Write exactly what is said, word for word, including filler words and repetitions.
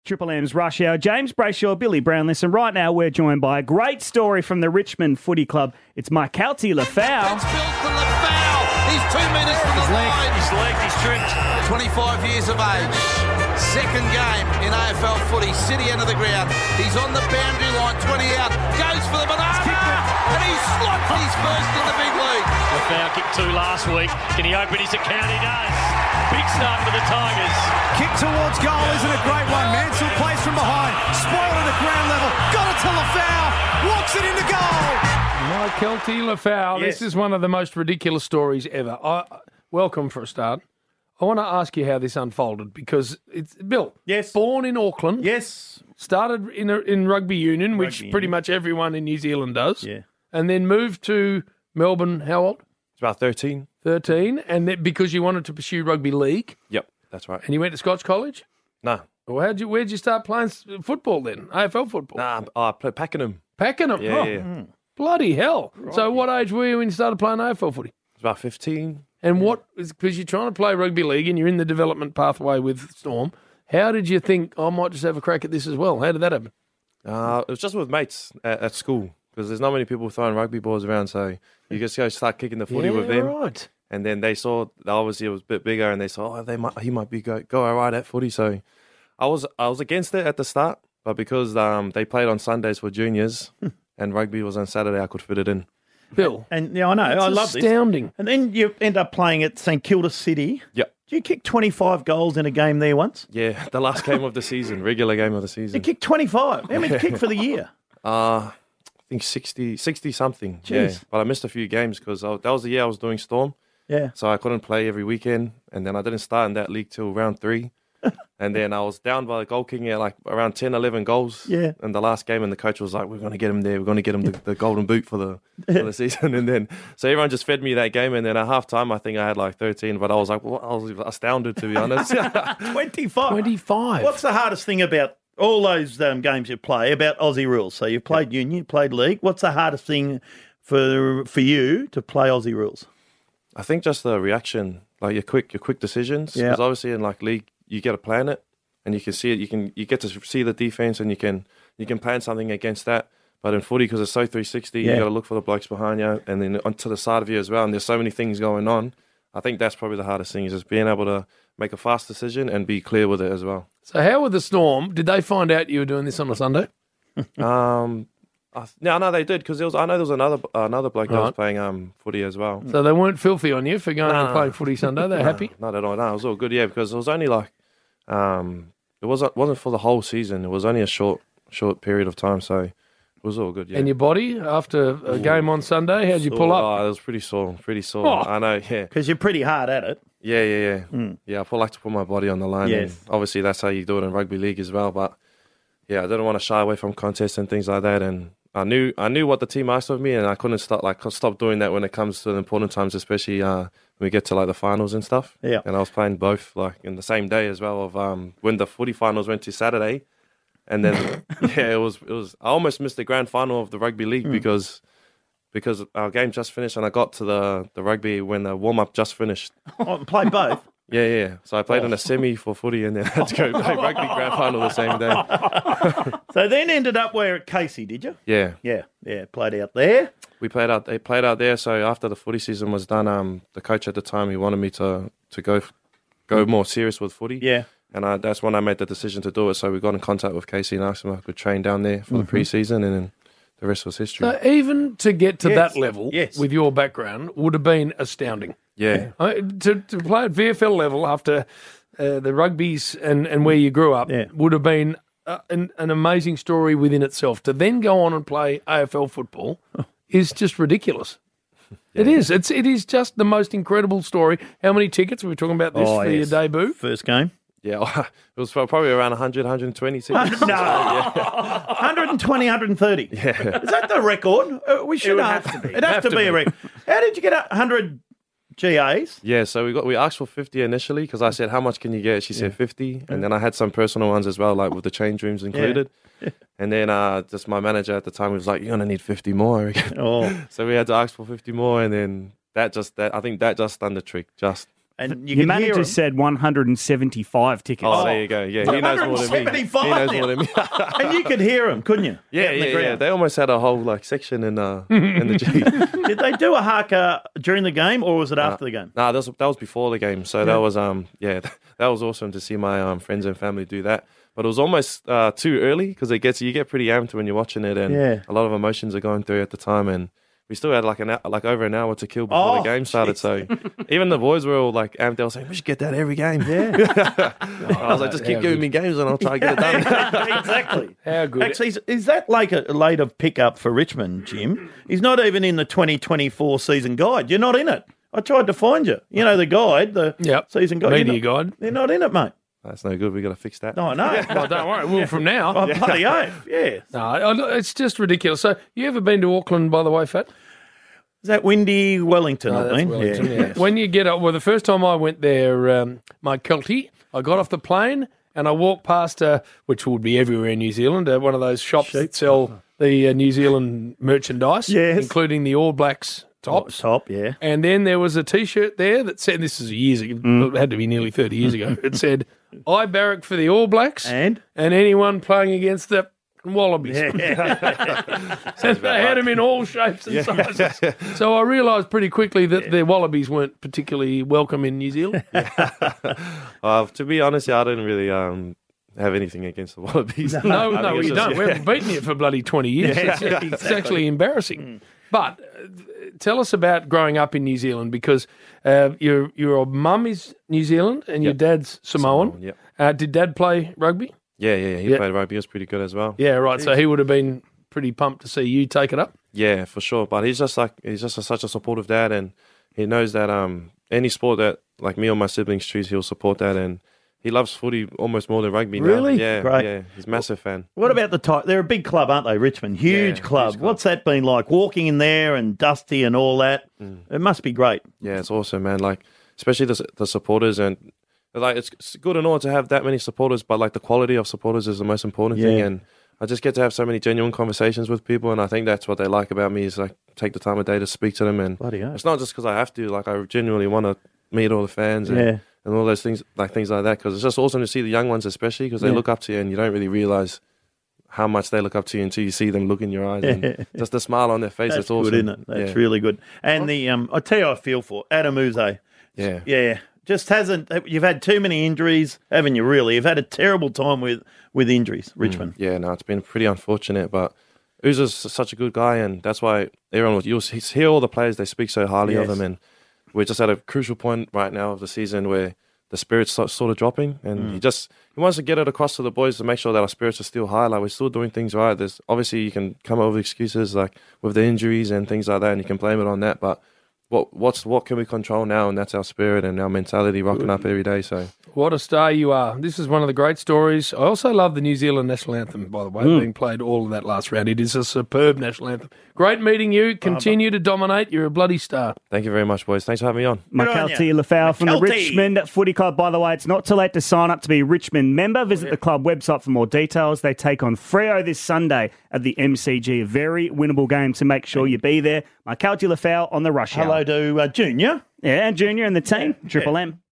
Triple M's Rush Hour. James Brayshaw, Billy Brownless, and right now we're joined by a great story from the Richmond Footy Club. It's Mykelti Lefau. It's built to Lefau. He's two metres from the line. His leg, he's trimmed. twenty-five years of age. Second game in A F L footy. City end of the ground. He's on the boundary line. twenty out. Goes for the banana. And he slots his first in the big league. Lefau kicked two last week. Can he open his account? He does. Big start for the Tigers. Kick towards goal isn't a great one. Mansell plays from behind. Spoiled at the ground level. Got it to Lefau. Walks it into goal. Mykelti Lefau. Yes. This is one of the most ridiculous stories ever. I, welcome for a start. I want to ask you how this unfolded because it's Bill. Yes. Born in Auckland. Yes. Started in a, in rugby union, which Rugby pretty union. much everyone in New Zealand does. Yeah. And then moved to Melbourne. How old? It's about thirteen. Thirteen. And then because you wanted to pursue rugby league, Yep, that's right. and you went to Scotch College. Nah, Well, how'd you? Where'd you start playing s- football then? A F L football. nah, I played Pakenham. Pakenham. Yeah, Oh, yeah. bloody hell! So, what age were you when you started playing A F L footy? It's about fifteen. And what is because you're trying to play rugby league and you're in the development pathway with Storm? How did you think I might just have a crack at this as well? How did that happen? Uh, it was just with mates at, at school because there's not many people throwing rugby balls around, so you just go start kicking the footy with them. right. And then they saw that obviously it was a bit bigger, and they saw oh, they might he might be go go all right at footy. So I was I was against it at the start, but because um they played on Sundays for juniors and rugby was on Saturday, I could fit it in. Bill, And yeah, I know. I love this. astounding. And then you end up playing at St Kilda City. Yep. Did you kick twenty-five goals in a game there once? Yeah, the last game of the season, regular game of the You season. kicked twenty-five. How many did you kick for the year? Uh, I think sixty, sixty something. Yeah, Jeez. but I missed a few games because that was the year I was doing Storm. Yeah. So I couldn't play every weekend, and then I didn't start in that league till round three. And then I was down by the goal kicking at like around ten, eleven goals Yeah. in the last game, and the coach was like, we're going to get him there. We're going to get him the, the golden boot for the for the season. And then, so everyone just fed me that game, and then at halftime, I think I had like thirteen, but I was like, well, I was astounded, to be honest. twenty-five. Twenty-five. What's the hardest thing about all those um, games you play about Aussie rules? So you've played union, you played league. What's the hardest thing for for you to play Aussie rules? I think just the reaction, like your quick, your quick decisions. Yeah. Because obviously in like league, you get to plan it, and you can see it. You can you get to see the defense, and you can you can plan something against that. But in footy, because it's so three sixty, Yeah. you got to look for the blokes behind you, and then onto the side of you as well. And there's so many things going on. I think that's probably the hardest thing is just being able to make a fast decision and be clear with it as well. So, how with the Storm? Did they find out you were doing this on a Sunday? um, I, no, no, they did because there was. I know there was another another bloke that was Right. playing um footy as well. So they weren't filthy on you for going No, and no, playing no. footy Sunday. They're happy. Not at all. No, it was all good. Yeah, because it was only like, um, it wasn't wasn't for the whole season. It was only a short short period of time, so it was all good. Yeah. And your body after a game on Sunday, how'd you pull up? Oh, it was pretty sore. Pretty sore. Oh. I know. Yeah. Because you're pretty hard at it. Yeah. Yeah. Yeah. Yeah. I like to put my body on the line. Yes. And obviously, that's how you do it in rugby league as well. But yeah, I didn't want to shy away from contests and things like that. And I knew I knew what the team asked of me, and I couldn't stop like stop doing that when it comes to the important times, especially uh, when we get to like the finals and stuff. Yeah. And I was playing both like in the same day as well. Of um, when the footy finals went to Saturday, and then yeah, it was it was I almost missed the grand final of the rugby league because because our game just finished, and I got to the the rugby when the warm up just finished. Oh, play both. Yeah, yeah. yeah. So I played in a semi for footy, and then I had to go play rugby grand final the same day. So then ended up where at Casey, did you? Yeah. Yeah, yeah. Played out there. We played out. They played out there. So after the footy season was done, um, the coach at the time he wanted me to to go go more serious with footy. Yeah. And I, that's when I made the decision to do it. So we got in contact with Casey and asked him if I could train down there for the pre-season, and then the rest was history. So even to get to Yes. that level Yes. with your background would have been astounding. yeah, I mean, to, to play at V F L level after uh, the rugbies and, and where you grew up Yeah. would have been uh, an, an amazing story within itself. To then go on and play A F L football is just ridiculous. It is. It's it is just the most incredible story. How many tickets were we talking about this Oh, for yes. your debut? First game. yeah. It was probably around one hundred, one hundred twenty tickets. No. one hundred twenty, one hundred thirty. Yeah. Is that the record? Uh, we should would have, have to be. It'd have, Have to, to be a be. record. How did you get one hundred G As? Yeah, so we got we asked for fifty initially because I said, how much can you get? She said fifty. And then I had some personal ones as well, like with the change rooms included. And then uh, just my manager at the time was like, you're going to need fifty more. Oh, So we had to ask for fifty more. And then that just, that I think that just done the trick. Just And you Your can manager hear 'em. said one hundred seventy-five tickets. Oh, there you go. Yeah, he knows more than me. He knows more than me. And you could hear them, couldn't you? Yeah, Out in the yeah, ground. yeah. They almost had a whole like section in uh in the G. Did they do a haka during the game, or was it after the game? Nah, that was that was before the game. So that was um yeah, that was awesome to see my um friends and family do that. But it was almost uh, too early because it gets you get pretty amped when you're watching it, and Yeah. a lot of emotions are going through at the time. And we still had like an hou- like over an hour to kill before Oh, the game started. So even the boys were all like amped. They were saying we should get that every game. Yeah, I was like, just keep giving me games and I'll try to get it done. exactly. How good. Actually, is, is that like a later pickup for Richmond, Jim? He's not even in the twenty twenty-four season guide. You're not in it. I tried to find you. You know the guide, the Yep. season guide. Media You're not- guide. They're not in it, mate. That's no good. We got to fix that. No, I know. Well, don't worry. Well, from now. Oh, bloody oath. Yeah. No, I- it's just ridiculous. So, you ever been to Auckland, by the way, Fat? Is that Windy Wellington? No, I that's mean, Wellington, yeah. yeah. When you get up, well, the first time I went there, um, my Kelty, I got off the plane and I walked past, uh, which would be everywhere in New Zealand, uh, one of those shops that sell the uh, New Zealand merchandise, Yes. including the All Blacks tops. Top, yeah. And then there was a T-shirt there that said, this is years ago, Mm. it had to be nearly thirty years ago, it said, I barrack for the All Blacks And? and anyone playing against the Wallabies. Yeah. And they had them in all shapes and sizes. So I realised pretty quickly that the Wallabies weren't particularly welcome in New Zealand. Uh, to be honest, yeah, I didn't really um have anything against the Wallabies. No, I no, think it's you just- don't. We haven't beaten you for bloody twenty years. Yeah, it's, it's exactly. actually embarrassing. But uh, tell us about growing up in New Zealand, because uh, your your mum is New Zealand and your Yep. dad's Samoan. Samoan, yep. Uh, did Dad play rugby? Yeah, yeah, yeah. He Yeah. played rugby. He was pretty good as well. Yeah, right. So he would have been pretty pumped to see you take it up. Yeah, for sure. But he's just like he's just a, such a supportive dad, and he knows that um any sport that like me or my siblings choose, he'll support that, and he loves footy almost more than rugby. now. Really? Yeah, Great. yeah. He's a massive fan. What about the type? They're a big club, aren't they, Richmond? Huge Yeah, club. huge club. What's that been like? Walking in there and dusty and all that. Mm. It must be great. Yeah, it's awesome, man. Like especially the the supporters, and like it's, it's good and all to have that many supporters, but like the quality of supporters is the most important thing. Yeah. And I just get to have so many genuine conversations with people, and I think that's what they like about me is like take the time of day to speak to them. And Bloody hell. it's not just because I have to. Like I genuinely want to meet all the fans and, Yeah. and all those things, like things like that. Because it's just awesome to see the young ones, especially because they Yeah. look up to you, and you don't really realize how much they look up to you until you see them look in your eyes and just the smile on their face. That's it's awesome, good, isn't it? That's yeah. really good. And the um, I tell you, I feel for Adam Uze. Yeah. Yeah. Just hasn't. You've had too many injuries, haven't you? Really, you've had a terrible time with with injuries, Richmond. Yeah, no, it's been pretty unfortunate, but Uza's such a good guy, and that's why everyone will you'll hear all the players, they speak so highly of Yes. him, and we're just at a crucial point right now of the season where the spirits start sort of dropping, and Mm. he just he wants to get it across to the boys to make sure that our spirits are still high, like we're still doing things right. There's obviously you can come up with excuses like with the injuries and things like that, and you can blame it on that, but what what's what can we control now, and that's our spirit and our mentality rocking up every day. So What a star you are. This is one of the great stories. I also love the New Zealand national anthem, by the way, being played all of that last round. It is a superb national anthem. Great meeting you. Continue to dominate. You're a bloody star. thank you very much, boys. Thanks for having me on. Good on Makelty ya. Lafau from the Makelty. Richmond Footy Club. By the way, it's not too late to sign up to be a Richmond member. Visit the club website for more details. They take on Freo this Sunday at the M C G. A very winnable game, so make sure you be there. Makelty Lafau on the rush hour. Hello to uh, Junior. Yeah, and Junior and the team, Triple M.